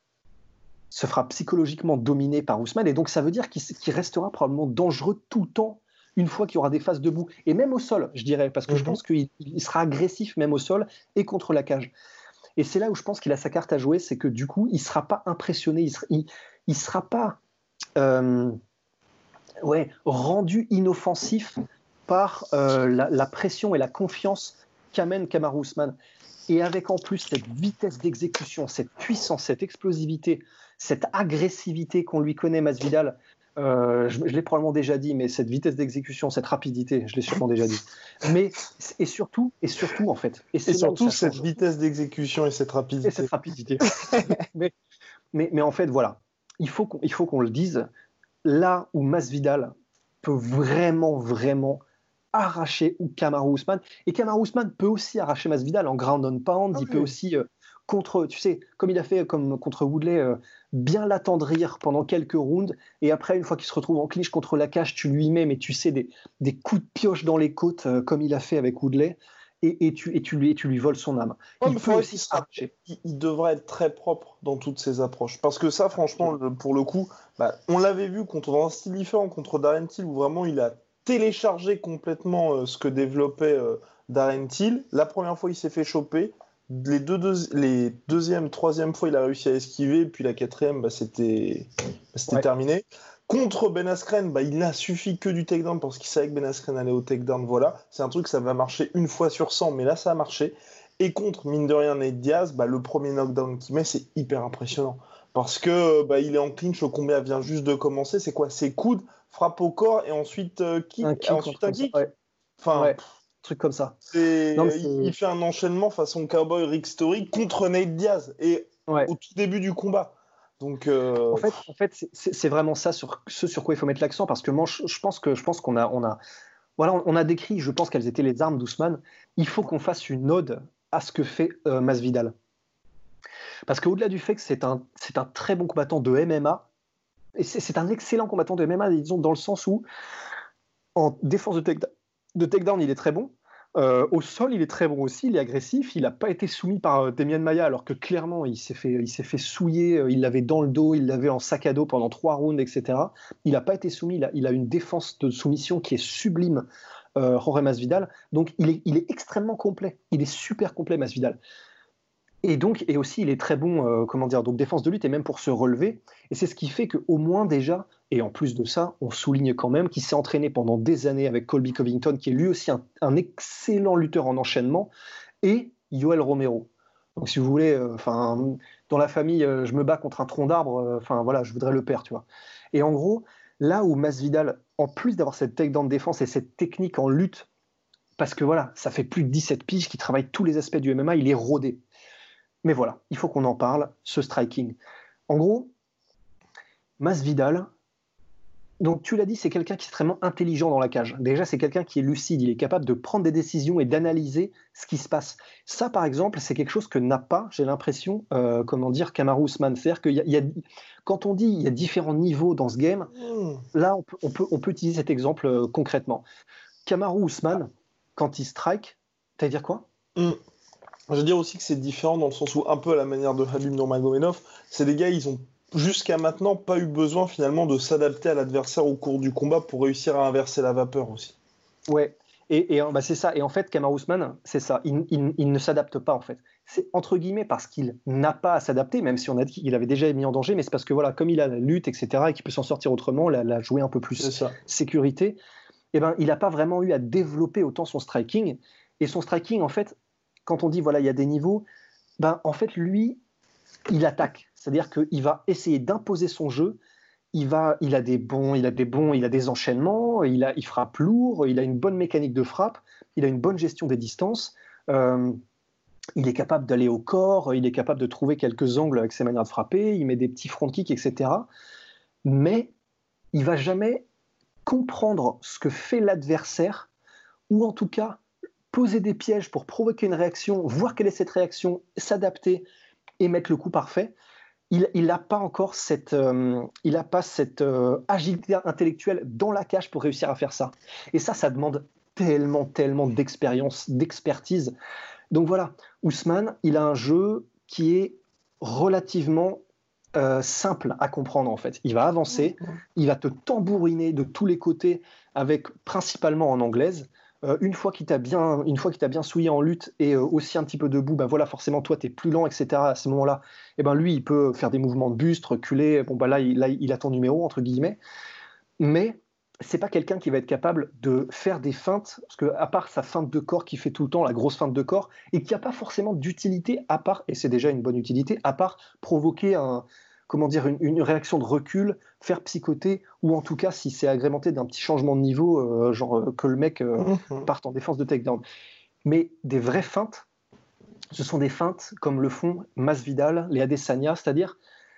se fera psychologiquement dominer par Usman et donc ça veut dire qu'il, qu'il restera probablement dangereux tout le temps une fois qu'il y aura des phases debout et même au sol, je dirais, parce que mmh. je pense qu'il il sera agressif même au sol et contre la cage. Et c'est là où je pense qu'il a sa carte à jouer, c'est que du coup, il ne sera pas impressionné, il ne sera, il, il sera pas euh, ouais, rendu inoffensif par euh, la, la pression et la confiance qu'amène Kamaru Usman. Et avec en plus cette vitesse d'exécution, cette puissance, cette explosivité, cette agressivité qu'on lui connaît, Masvidal, Euh, je, je l'ai probablement déjà dit, mais cette vitesse d'exécution, cette rapidité, je l'ai sûrement déjà dit. Mais et surtout, et surtout en fait, et, et surtout cette vitesse d'exécution et cette rapidité. Et cette rapidité. mais, mais, mais en fait, voilà, il faut qu'on, il faut qu'on le dise. Là où Masvidal peut vraiment, vraiment arracher Kamaru Usman, et Kamaru Usman peut aussi arracher Masvidal en ground and pound. Okay. Il peut aussi euh, contre, tu sais, comme il a fait comme contre Woodley. Euh, bien l'attendrir pendant quelques rounds, et après, une fois qu'il se retrouve en clinch contre la cage, tu lui mets, mais tu sais, des, des coups de pioche dans les côtes, euh, comme il a fait avec Woodley, et, et, tu, et, tu, lui, et tu lui voles son âme. Ouais, il, peut aussi sera, il, il devrait être très propre dans toutes ses approches, parce que ça, franchement, le, pour le coup, bah, on l'avait vu contre, dans un style différent contre Darren Till, où vraiment il a téléchargé complètement euh, ce que développait euh, Darren Till. La première fois, il s'est fait choper. Les, deux, deux, les deuxième, troisième fois, il a réussi à esquiver, puis la quatrième, bah, c'était, bah, c'était ouais. terminé. Contre Ben Askren, bah, il n'a suffi que du takedown parce qu'il savait que Ben Askren allait au takedown. Voilà, c'est un truc, ça va marcher une fois sur cent, mais là, ça a marché. Et contre, mine de rien, Nate Diaz, bah, le premier knockdown qu'il met, c'est hyper impressionnant. Parce que bah, il est en clinch, le combat vient juste de commencer. C'est quoi ? C'est coude, frappe au corps et ensuite euh, kick. Un kick, et ensuite un kick. Ouais. Enfin. Ouais. Truc comme ça. C'est... Non, c'est... Il fait un enchaînement façon Cowboy Rick Story contre Nate Diaz et ouais. au tout début du combat. Donc, euh... en fait, en fait c'est, c'est vraiment ça sur ce sur quoi il faut mettre l'accent parce que moi, je, je pense que je pense qu'on a, on a, voilà, on a décrit, je pense quelles étaient les armes d'Ousmane. Il faut qu'on fasse une ode à ce que fait euh, Masvidal. Parce qu'au-delà du fait que c'est un, c'est un très bon combattant de M M A, et c'est, c'est un excellent combattant de M M A, disons dans le sens où en défense de takedown. De takedown, il est très bon. Euh, au sol, il est très bon aussi. Il est agressif. Il n'a pas été soumis par euh, Demian Maia, alors que clairement, il s'est fait, il s'est fait souiller. Euh, il l'avait dans le dos, il l'avait en sac à dos pendant trois rounds, et cetera. Il n'a pas été soumis. Il a, il a une défense de soumission qui est sublime, euh, Jorge Masvidal. Donc, il est, il est extrêmement complet. Il est super complet, Masvidal. Et donc, et aussi, il est très bon, euh, comment dire, donc défense de lutte et même pour se relever. Et c'est ce qui fait qu'au moins déjà, et en plus de ça, on souligne quand même qu'il s'est entraîné pendant des années avec Colby Covington, qui est lui aussi un, un excellent lutteur en enchaînement, et Yoel Romero. Donc, si vous voulez, enfin, euh, dans la famille, euh, je me bats contre un tronc d'arbre. Enfin, euh, voilà, je voudrais le père, tu vois. Et en gros, là où Masvidal, en plus d'avoir cette takedown de défense et cette technique en lutte, parce que voilà, ça fait plus de dix-sept piges qu'il travaille tous les aspects du M M A, il est rodé. Mais voilà, il faut qu'on en parle, ce striking. En gros, Masvidal, donc tu l'as dit, c'est quelqu'un qui est extrêmement intelligent dans la cage. Déjà, c'est quelqu'un qui est lucide, il est capable de prendre des décisions et d'analyser ce qui se passe. Ça, par exemple, c'est quelque chose que n'a pas, j'ai l'impression, euh, comment dire, Kamaru Usman. C'est-à-dire que y a, y a, quand on dit qu'il y a différents niveaux dans ce game, mmh. là, on peut, on, peut, on peut utiliser cet exemple euh, concrètement. Kamaru Usman, quand il strike, t'allais dire quoi ? mmh. Je veux dire aussi que c'est différent dans le sens où, un peu à la manière de Khabib Nurmagomedov, c'est des gars, ils ont jusqu'à maintenant pas eu besoin finalement de s'adapter à l'adversaire au cours du combat pour réussir à inverser la vapeur aussi. Ouais, et, et bah c'est ça. Et en fait, Kamaru Usman, c'est ça. Il, il, il ne s'adapte pas en fait. C'est entre guillemets parce qu'il n'a pas à s'adapter, même si on a dit qu'il avait déjà mis en danger, mais c'est parce que voilà, comme il a la lutte, et cetera, et qu'il peut s'en sortir autrement, la, la jouer un peu plus sécurité. Et ben, il n'a pas vraiment eu à développer autant son striking. Et son striking, en fait, quand on dit voilà, il y a des niveaux, ben en fait lui, il attaque, c'est-à-dire qu'il va essayer d'imposer son jeu. Il va, il a des bons, il a des bons, il a des enchaînements, il a, il frappe lourd, il a une bonne mécanique de frappe, il a une bonne gestion des distances. Euh, il est capable d'aller au corps, il est capable de trouver quelques angles avec ses manières de frapper. Il met des petits front kicks, et cetera. Mais il va jamais comprendre ce que fait l'adversaire, ou en tout cas poser des pièges pour provoquer une réaction, voir quelle est cette réaction, s'adapter et mettre le coup parfait. Il n'a pas encore cette, euh, il a pas cette euh, agilité intellectuelle dans la cage pour réussir à faire ça. Et ça, ça demande tellement, tellement d'expérience, d'expertise. Donc voilà, Usman, il a un jeu qui est relativement euh, simple à comprendre en fait. Il va avancer, il va te tambouriner de tous les côtés, avec principalement en anglaise. Euh, une fois qu'il t'a bien, une fois qu'il t'a bien souillé en lutte et euh, aussi un petit peu debout, ben voilà, forcément toi t'es plus lent, et cetera. À ce moment-là, et ben lui il peut faire des mouvements de buste, reculer. Bon bah là il, là il a ton numéro entre guillemets, mais c'est pas quelqu'un qui va être capable de faire des feintes, parce que à part sa feinte de corps qui fait tout le temps, la grosse feinte de corps, et qui a pas forcément d'utilité à part, et c'est déjà une bonne utilité, à part provoquer un comment dire, une, une réaction de recul, faire psychoter, ou en tout cas, si c'est agrémenté d'un petit changement de niveau, euh, genre euh, que le mec euh, mmh. parte en défense de takedown. Mais des vraies feintes, ce sont des feintes comme le font Masvidal, les Adesanya, c'est-à-dire,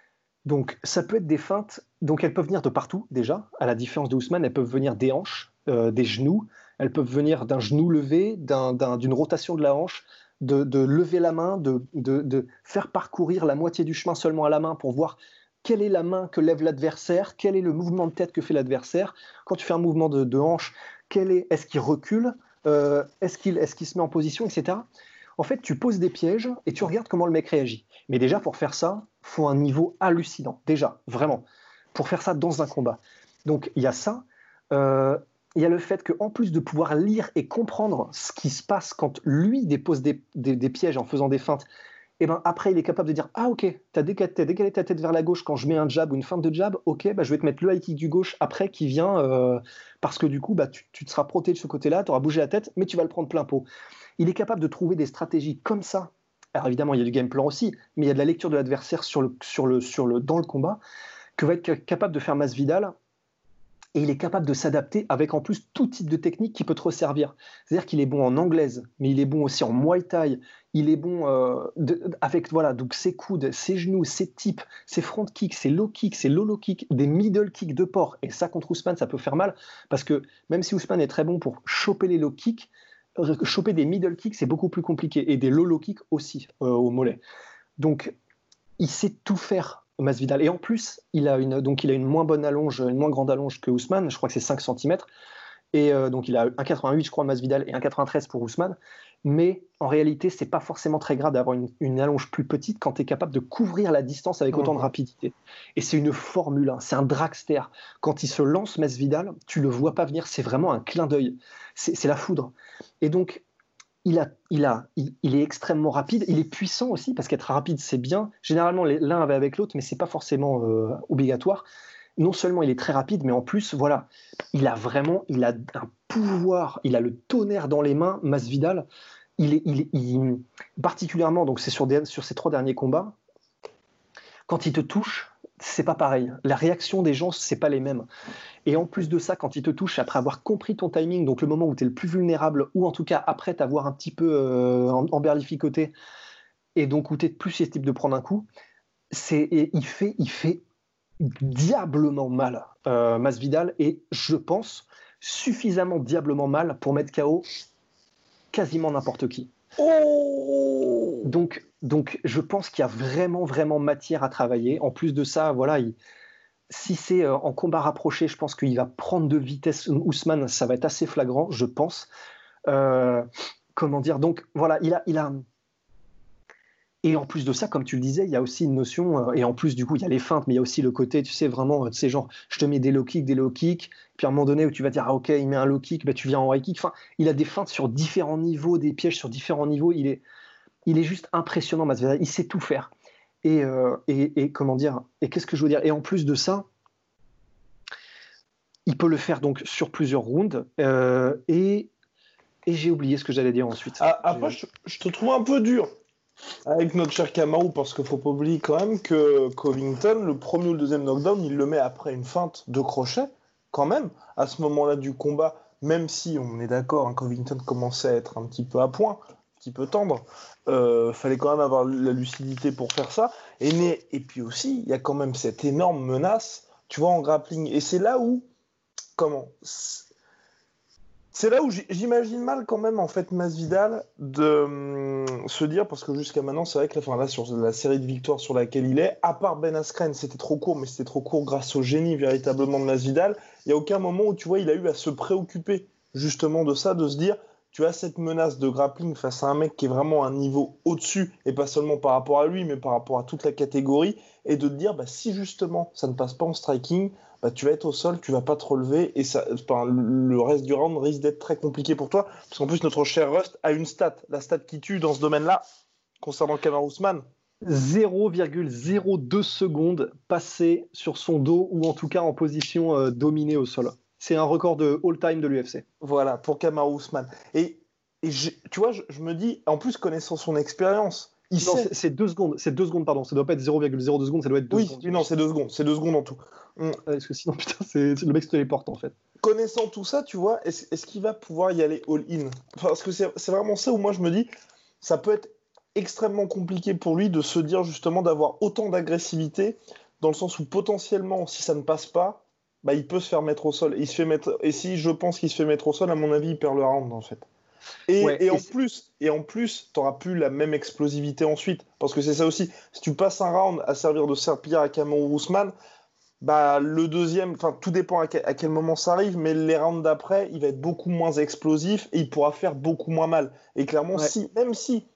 donc ça peut être des feintes, donc elles peuvent venir de partout déjà, à la différence de Usman, elles peuvent venir des hanches, euh, des genoux, elles peuvent venir d'un genou levé, d'un, d'un, d'une rotation de la hanche, De, de lever la main, de, de, de faire parcourir la moitié du chemin seulement à la main pour voir quelle est la main que lève l'adversaire, quel est le mouvement de tête que fait l'adversaire. Quand tu fais un mouvement de, de hanche, quel est, est-ce qu'il recule, euh, est-ce qu'il, est-ce qu'il se met en position, et cetera. En fait, tu poses des pièges et tu regardes comment le mec réagit. Mais déjà, pour faire ça, il faut un niveau hallucinant. Déjà, vraiment. Pour faire ça dans un combat. Donc, il y a ça. Euh, Il y a le fait qu'en plus de pouvoir lire et comprendre ce qui se passe quand lui dépose des, des, des pièges en faisant des feintes, et ben après il est capable de dire « Ah ok, t'as décalé, t'as décalé ta tête vers la gauche quand je mets un jab ou une feinte de jab, ok, bah, je vais te mettre le high kick du gauche après qui vient, euh, parce que du coup bah, tu, tu te seras protégé de ce côté-là, tu auras bougé la tête, mais tu vas le prendre plein pot. » Il est capable de trouver des stratégies comme ça. Alors évidemment il y a du game plan aussi, mais il y a de la lecture de l'adversaire sur le, sur le, sur le, dans le combat, que va être capable de faire Masvidal. Et il est capable de s'adapter avec en plus tout type de technique qui peut te resservir. C'est-à-dire qu'il est bon en anglaise, mais il est bon aussi en muay thai. Il est bon euh, de, avec voilà, donc ses coudes, ses genoux, ses tips, ses front kicks, ses low kicks, ses low low kicks, des middle kicks de porc. Et ça, contre Usman, ça peut faire mal. Parce que même si Usman est très bon pour choper les low kicks, choper des middle kicks, c'est beaucoup plus compliqué. Et des low low kicks aussi euh, au mollet. Donc, il sait tout faire. Masvidal. Et en plus, il a une, donc il a une moins bonne allonge, une moins grande allonge que Usman, je crois que c'est cinq centimètres. Et euh, donc il a un virgule quatre-vingt-huit, je crois, Masvidal, et un virgule quatre-vingt-treize pour Usman. Mais en réalité, c'est pas forcément très grave d'avoir une, une allonge plus petite quand tu es capable de couvrir la distance avec autant mmh. de rapidité. Et c'est une formule, hein, c'est un dragster. Quand il se lance, Masvidal, tu le vois pas venir, c'est vraiment un clin d'œil. C'est, c'est la foudre. Et donc, il, a, il, a, il, il est extrêmement rapide, il est puissant aussi, parce qu'être rapide, c'est bien. Généralement, les, l'un va avec l'autre, mais c'est pas forcément euh, obligatoire. Non seulement il est très rapide, mais en plus, voilà, il a vraiment il a un pouvoir, il a le tonnerre dans les mains, Masvidal. Il est, il, il, particulièrement, donc c'est sur, des, sur ces trois derniers combats, quand il te touche, c'est pas pareil. La réaction des gens, c'est pas les mêmes. Et en plus de ça, quand il te touche, après avoir compris ton timing, donc le moment où tu es le plus vulnérable, ou en tout cas après t'avoir un petit peu euh, emberlificoté, et donc où tu es plus susceptible de prendre un coup, c'est, et il, fait, il fait diablement mal, euh, Masvidal, et je pense suffisamment diablement mal pour mettre K O quasiment n'importe qui. Oh donc, donc, je pense qu'il y a vraiment, vraiment matière à travailler. En plus de ça, voilà, il, si c'est euh, en combat rapproché, je pense qu'il va prendre de vitesse Ousmane, ça va être assez flagrant, je pense. Euh, comment dire, donc voilà, il a, il a... Et en plus de ça, comme tu le disais, il y a aussi une notion, euh, et en plus du coup, il y a les feintes, mais il y a aussi le côté, tu sais, vraiment, tu sais, genre, je te mets des low kicks, des low kicks, puis à un moment donné où tu vas dire, ah ok, il met un low kick, bah, tu viens en high kick. Enfin, il a des feintes sur différents niveaux, des pièges sur différents niveaux. Il est, il est juste impressionnant, Masvidal. Il sait tout faire. Et, euh, et, et comment dire, et qu'est-ce que je veux dire? Et en plus de ça, il peut le faire donc sur plusieurs rounds. Euh, et, et j'ai oublié ce que j'allais dire ensuite. Ah, après, je, je te trouve un peu dur avec notre cher Kamaru, parce qu'il faut pas oublier quand même que Covington, le premier ou le deuxième knockdown, il le met après une feinte de crochet, quand même, à ce moment-là du combat, même si on est d'accord, hein, Covington commençait à être un petit peu à point, un petit peu tendre, euh, fallait quand même avoir la lucidité pour faire ça, et, né, et puis aussi, il y a quand même cette énorme menace, tu vois, en grappling, et c'est là où, comment c'est là où j'imagine mal quand même en fait Masvidal de hum, se dire, parce que jusqu'à maintenant c'est vrai que enfin, là sur la série de victoires sur laquelle il est, à part Ben Askren, c'était trop court, mais c'était trop court grâce au génie véritablement de Masvidal, il n'y a aucun moment où tu vois il a eu à se préoccuper justement de ça, de se dire tu as cette menace de grappling face à un mec qui est vraiment à un niveau au-dessus, et pas seulement par rapport à lui mais par rapport à toute la catégorie, et de te dire bah, si justement ça ne passe pas en striking, bah, tu vas être au sol, tu vas pas te relever, et ça, enfin, le reste du round risque d'être très compliqué pour toi, parce qu'en plus notre cher Rust a une stat, la stat qui tue dans ce domaine-là, concernant Kamaru Usman. zéro virgule zéro deux secondes passées sur son dos, ou en tout cas en position euh, dominée au sol. C'est un record de all-time de l'U F C. Voilà, pour Kamaru Usman. Et, et je, tu vois, je, je me dis, en plus connaissant son expérience, il non, sait... c'est, c'est deux secondes, c'est deux secondes, pardon, ça doit pas être zéro virgule zéro deux secondes, ça doit être deux oui, secondes. Oui, non, c'est deux secondes, c'est deux secondes en tout. Hum. Parce que sinon, putain, c'est, le mec se téléporte en fait. Connaissant tout ça, tu vois, est-ce, est-ce qu'il va pouvoir y aller all-in? Enfin, parce que c'est, c'est vraiment ça où moi je me dis, ça peut être extrêmement compliqué pour lui de se dire justement d'avoir autant d'agressivité, dans le sens où potentiellement, si ça ne passe pas, bah, il peut se faire mettre au sol. Et, il se fait mettre... et si je pense qu'il se fait mettre au sol, à mon avis, il perd le round en fait. Et, ouais, et, et, en c'est... plus, et en plus, t'auras plus la même explosivité ensuite. Parce que c'est ça aussi. Si tu passes un round à servir de serpillière à Kamaru Usman, bah, le deuxième, enfin, tout dépend à quel, à quel moment ça arrive, mais les rounds d'après, il va être beaucoup moins explosif et il pourra faire beaucoup moins mal. Et clairement, ouais. si, même si,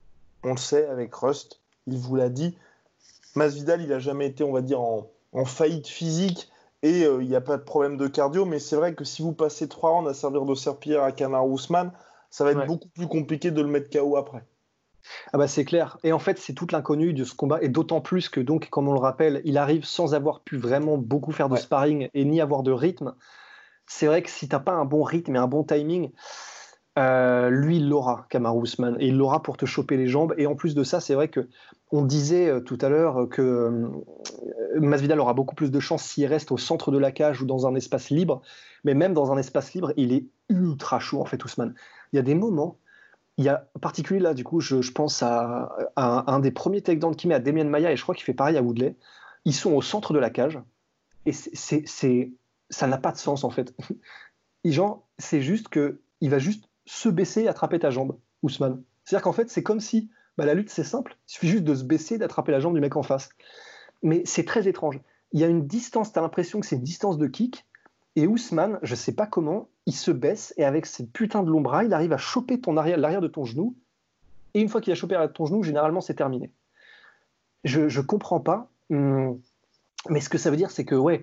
on le sait, avec Rust, il vous l'a dit, Masvidal, il n'a jamais été, on va dire, en, en faillite physique. Et il euh, n'y a pas de problème de cardio, mais c'est vrai que si vous passez trois rounds à servir de serpillière à Kamaru Usman, ça va être ouais. beaucoup plus compliqué de le mettre K O après. Ah bah c'est clair. Et en fait, c'est toute l'inconnue de ce combat, et d'autant plus que, donc, comme on le rappelle, il arrive sans avoir pu vraiment beaucoup faire de ouais. sparring et ni avoir de rythme. C'est vrai que si tu n'as pas un bon rythme et un bon timing, euh, lui, il l'aura, Kamaru Usman, et il l'aura pour te choper les jambes. Et en plus de ça, c'est vrai que on disait euh, tout à l'heure que euh, Masvidal aura beaucoup plus de chance s'il reste au centre de la cage ou dans un espace libre. Mais même dans un espace libre, il est ultra chaud, en fait, Usman. Il y a des moments, il y a en particulier là, du coup, je, je pense à, à, un, à un des premiers takedowns qu'il met à Demian Maia, et je crois qu'il fait pareil à Woodley. Ils sont au centre de la cage, et c'est, c'est, c'est, ça n'a pas de sens, en fait. Et genre, c'est juste qu'il va juste se baisser et attraper ta jambe, Usman. C'est-à-dire qu'en fait, c'est comme si bah, la lutte, c'est simple. Il suffit juste de se baisser et d'attraper la jambe du mec en face. Mais c'est très étrange. Il y a une distance, tu as l'impression que c'est une distance de kick, et Usman, je sais pas comment, il se baisse, et avec cette putain de long bras, il arrive à choper ton arrière, l'arrière de ton genou, et une fois qu'il a chopé l'arrière de ton genou, généralement, c'est terminé. Je, je comprends pas, hum, mais ce que ça veut dire, c'est que, ouais,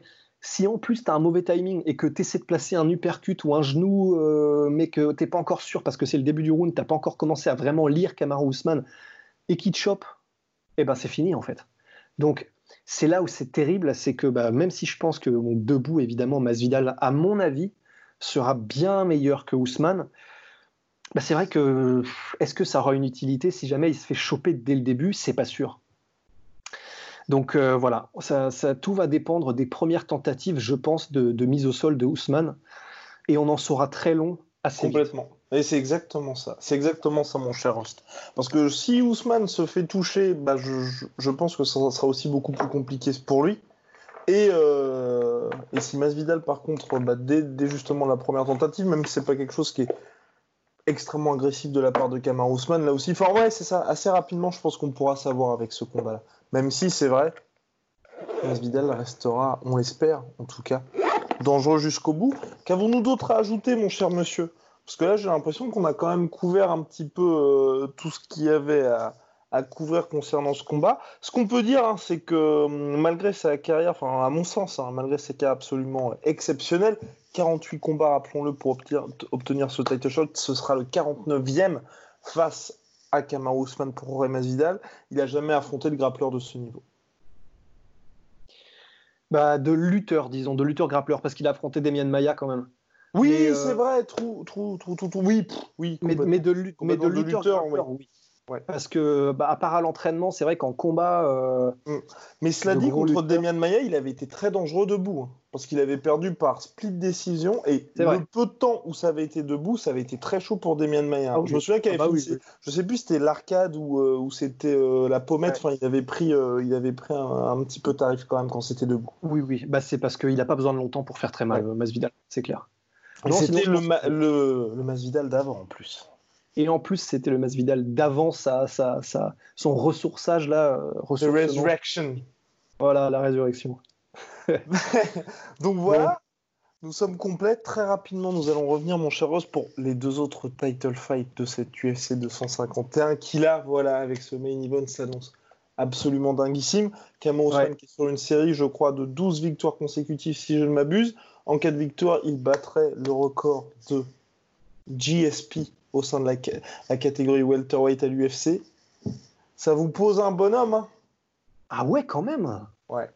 Si en plus tu as un mauvais timing et que tu essaies de placer un uppercut ou un genou, euh, mais que tu n'es pas encore sûr parce que c'est le début du round, tu n'as pas encore commencé à vraiment lire Kamaru Usman et qu'il te chope, eh ben c'est fini en fait. Donc c'est là où c'est terrible, c'est que bah, même si je pense que bon, debout, évidemment, Masvidal, à mon avis, sera bien meilleur que Usman, bah, c'est vrai que est-ce que ça aura une utilité si jamais il se fait choper dès le début? C'est pas sûr. Donc euh, voilà, ça, ça, tout va dépendre des premières tentatives, je pense, de, de mise au sol de Usman, et on en saura très long assez Complètement. vite. Et c'est exactement ça. C'est exactement ça, mon cher Rost. Parce que si Usman se fait toucher, bah, je, je, je pense que ça sera aussi beaucoup plus compliqué pour lui. Et, euh, et si Masvidal, par contre, bah, dès, dès justement la première tentative, même si c'est pas quelque chose qui est extrêmement agressif de la part de Kamaru Usman, là aussi, enfin ouais, c'est ça. Assez rapidement, je pense qu'on pourra savoir avec ce combat-là. Même si, c'est vrai, Masvidal restera, on l'espère, en tout cas, dangereux jusqu'au bout. Qu'avons-nous d'autre à ajouter, mon cher monsieur? Parce que là, j'ai l'impression qu'on a quand même couvert un petit peu euh, tout ce qu'il y avait à, à couvrir concernant ce combat. Ce qu'on peut dire, hein, c'est que malgré sa carrière, enfin, à mon sens, hein, malgré sa carrière absolument exceptionnelle, quarante-huit combats, rappelons-le, pour obtenir, obtenir ce title shot, ce sera le quarante-neuvième face à Kamaru Usman pour Jorge Masvidal. Il n'a jamais affronté le grappleur de ce niveau. Bah, de lutteur, disons, de lutteur grappleur, parce qu'il a affronté Demian Maia quand même. Oui, mais, euh... c'est vrai, trou, trou, trou, trou, trou, oui, pff, oui. Mais, mais de, lu- mais de lutteur, lutteur, grappleur, oui. oui. Ouais. Parce que, bah, à part à l'entraînement, c'est vrai qu'en combat. Euh, mm. Mais cela dit, contre lutteur... Demian Maia, il avait été très dangereux debout. Hein, parce qu'il avait perdu par split décision. Et c'est le vrai. Peu de temps où ça avait été debout, ça avait été très chaud pour Demian Maia. Ah, oui. Je me souviens qu'il avait ah, bah, fini. Oui, oui. Je sais plus si c'était l'arcade ou, euh, ou c'était euh, la pommette. Ouais. Enfin, il avait pris, euh, il avait pris un, un petit peu tarif quand même quand c'était debout. Oui, oui. Bah, c'est parce qu'il n'a pas besoin de longtemps pour faire très mal, ouais. Masvidal, c'est clair. Non, c'était sinon, le, ma- le, le Masvidal d'avant en plus. Et en plus, c'était le Masvidal d'avant sa, sa, sa, son ressourçage là. The Resurrection. Voilà, la résurrection. Donc voilà, bon. Nous sommes complets. Très rapidement, nous allons revenir, mon cher Ross, pour les deux autres title fights de cette U F C deux cent cinquante et un qui là, voilà, avec ce main event s'annonce absolument dinguissime. Kamaru Usman ouais. qui est sur une série, je crois, de douze victoires consécutives, si je ne m'abuse. En cas de victoire, il battrait le record de G S P au sein de la, la catégorie welterweight à l'U F C. Ça vous pose un bonhomme, hein? Ah ouais, quand même. Ouais.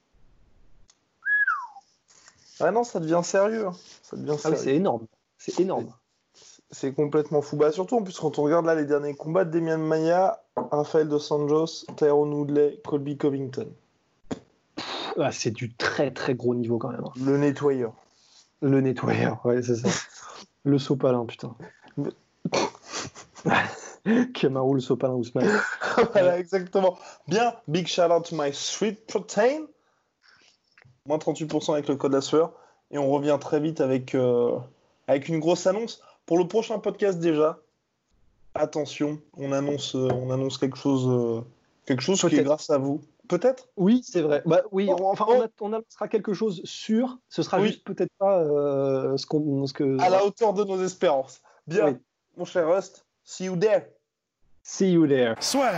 Ah non, ça devient sérieux. Hein. Ça devient sérieux. Ah oui, c'est énorme. C'est énorme. C'est, c'est complètement fou. Bah, surtout, en plus, quand on regarde là les derniers combats de Demian Maia, Rafael Dos Anjos, Tyrone Woodley, Colby Covington. Ah, c'est du très très gros niveau quand même. Le nettoyeur. Le nettoyeur, ouais, c'est ça. Le sopalin, putain. Kamaru, le sopalin Usman. Voilà, exactement. Bien, big shout out to my sweet protein. moins trente-huit pour cent avec le code la sueur. Et on revient très vite avec, euh, avec une grosse annonce. Pour le prochain podcast déjà, attention, on annonce, euh, on annonce quelque chose, euh, quelque chose qui est grâce à vous. Peut-être ? Oui, c'est vrai. Bah, oui, on, enfin, on, a, on annoncera quelque chose sûr. Ce sera oui. juste peut-être pas euh, ce, qu'on, ce que... À la hauteur de nos espérances. Bien, oui. Mon cher Rust, see you there. See you there. Swear.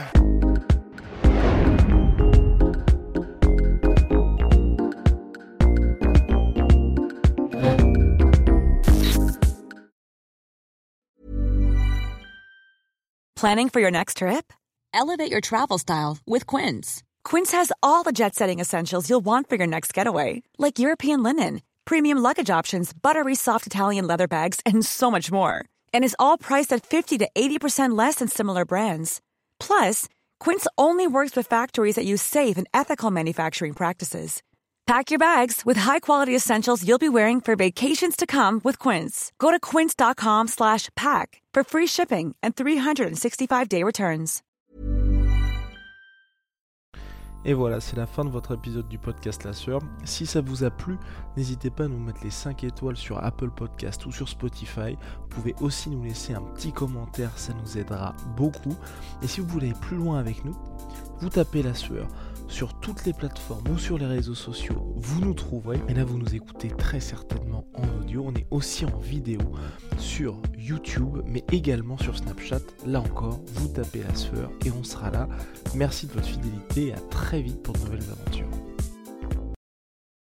Planning for your next trip? Elevate your travel style with Quince. Quince has all the jet-setting essentials you'll want for your next getaway, like European linen, premium luggage options, buttery soft Italian leather bags, and so much more. And is all priced at fifty to eighty percent less than similar brands. Plus, Quince only works with factories that use safe and ethical manufacturing practices. Pack your bags with high-quality essentials you'll be wearing for vacations to come with Quince. Go to quince.com slash pack for free shipping and three sixty-five day returns. Et voilà, c'est la fin de votre épisode du podcast La Sueur. Si ça vous a plu, n'hésitez pas à nous mettre les cinq étoiles sur Apple Podcast ou sur Spotify. Vous pouvez aussi nous laisser un petit commentaire, ça nous aidera beaucoup. Et si vous voulez aller plus loin avec nous, vous tapez La Sueur sur toutes les plateformes ou sur les réseaux sociaux, vous nous trouverez. Et là, vous nous écoutez très certainement en audio. On est aussi en vidéo sur YouTube, mais également sur Snapchat. Là encore, vous tapez La Sueur et on sera là. Merci de votre fidélité et à très vite pour de nouvelles aventures.